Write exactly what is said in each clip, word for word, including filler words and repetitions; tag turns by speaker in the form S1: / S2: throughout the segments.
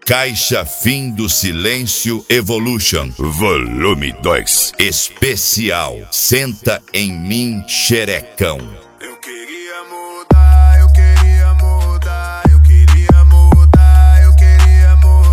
S1: Caixa Fim do Silêncio Evolution
S2: Volume dois.
S1: Especial Senta em Mim, Xerecão.
S3: Eu queria mudar, eu queria mudar, eu queria mudar, eu queria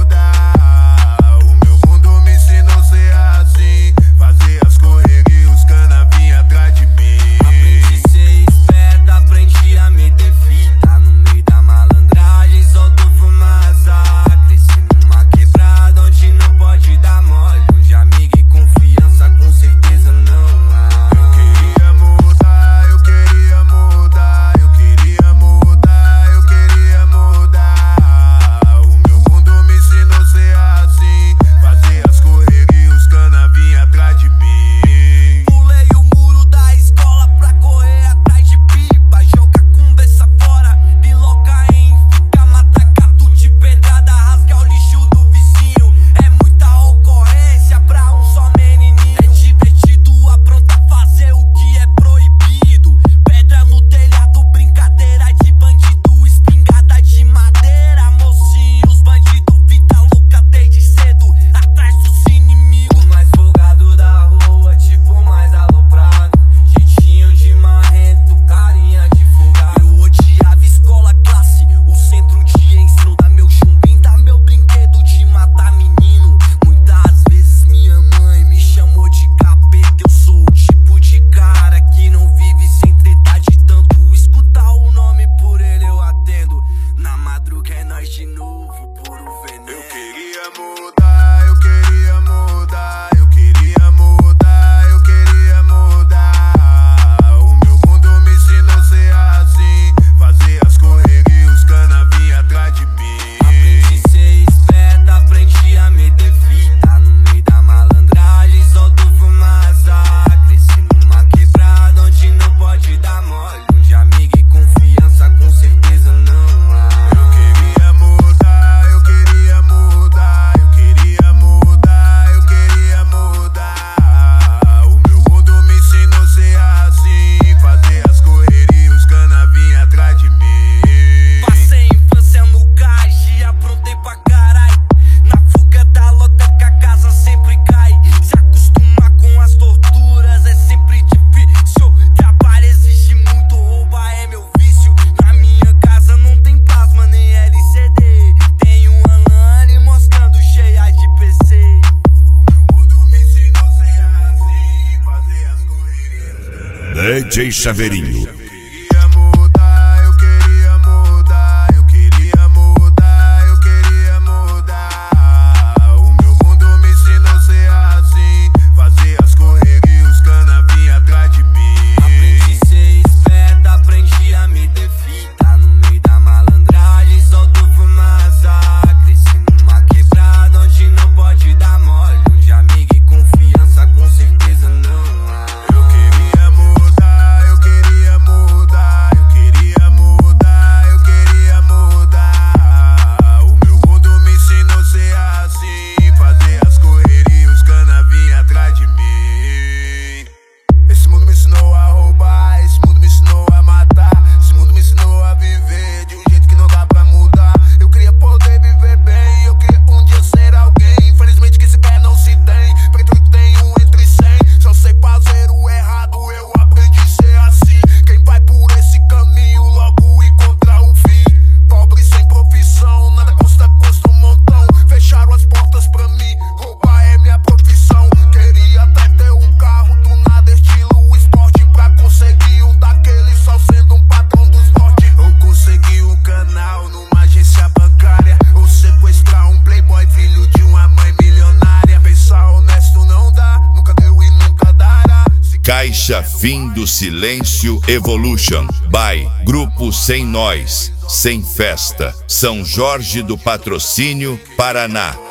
S3: mudar. O meu mundo me ensinou a ser assim, fazer as correrias, os cana vinha atrás de mim.
S4: Aprendi a ser esperto, aprendi a meter fita no meio da malandragem, solto fumaça. Cresci numa quebrada onde não pode dar mole, onde amigo e confiança com certeza não há.
S3: Eu queria mudar, eu queria mudar, eu queria mudar, eu queria mudar. O meu mundo me ensinou a ser assim, fazer as correrias, os cana vinha atrás de mim.
S4: Pulei o muro da escola pra correr atrás de pipa, jogar conversa fora, piloca em fica, mata gato de pedrada, rasga o lixo do vizinho. É muita ocorrência pra um só menininho. É divertido, apronta fazer o que é proibido. Pedra no telhado, brincadeira de bandido, espingarda de madeira, mocinho. Os bandidos, vida louca desde cedo, atrás dos inimigos. O mais folgado da rua, tipo mais aloprado, jeitinho de marrento, carinha de folgado. Eu odiava escola, classe, o centro de ensino. Dá meu chumbim, dá meu brinquedo de matar menino. Muitas vezes minha mãe me chamou de capeta. Eu sou o tipo de cara que não vive sem tretar, de tanto escutar o nome por ele eu atendo. Na madruga é nós de novo, puro veneno.
S3: Eu queria mudar, eu queria mudar, eu queria mudar, eu queria mudar. O meu mundo me ensinou a ser assim, fazer as correrias, os cana vinha atrás de mim.
S4: Aprendi a ser esperto, aprendi a meter fita no meio da malandragem, solto fumaça. Cresci numa quebrada onde não pode dar mole, onde amigo e confiança com certeza não há.
S3: Eu queria mudar, eu queria mudar, eu queria mudar, eu queria mudar. O meu mundo me ensinou a ser assim, fazer as correrias, os cana vinha atrás de mim.
S4: Passei infância no cais e aprontei pra carai. Na fuga da lota que a casa sempre cai. Se acostumar com as torturas é sempre difícil. Trabalho exige muito, roubar é meu vício. Na minha casa não tem plasma nem L C D. Tem uma LAN mostrando cheia de P C.
S3: O mundo me ensinou a ser assim, fazer as correrias.
S2: D J Chaveirinho.
S3: Eu queria mudar, eu queria mudar, eu queria mudar, eu queria mudar. O meu mundo me ensinou a ser assim, fazer as correrias, os cana vinha atrás de mim.
S4: Aprendi a ser esperto, aprendi a meter fita no meio da malandragem, solto fumaça. Cresci numa quebrada onde não pode dar mole, onde amigo e confiança com certeza não há.
S3: Eu queria mudar, eu queria mudar, eu queria mudar, eu queria mudar. O meu mundo me ensinou a ser assim, fazer as correrias, os cana vinha atrás de mim. Esse mundo me ensinou a roubar, esse mundo me ensinou a matar, esse mundo me ensinou a viver de um jeito que não dá pra mudar. Eu queria poder viver bem, eu queria um dia ser alguém. Infelizmente que se quer não se tem, preto tem um entre cem. Só sei fazer o errado, eu aprendi a ser assim. Quem vai por esse caminho logo encontra o fim. Pobre sem profissão, nada custa, custa um montão. Fecharam as portas pra mim, roubar é minha profissão. Queria até ter um carro do nada estilo esporte, pra conseguir um daqueles só sendo um patrão dos norte. Ou conseguir um canal numa agência bancária, ou sequestrar um playboy filho de uma mãe milionária. Pensar honesto não dá, nunca deu e nunca dará. Se
S1: Caixa Fim do Silêncio Evolution by Grupo Sem Nós, Sem Festa, São Jorge do Patrocínio, Paraná.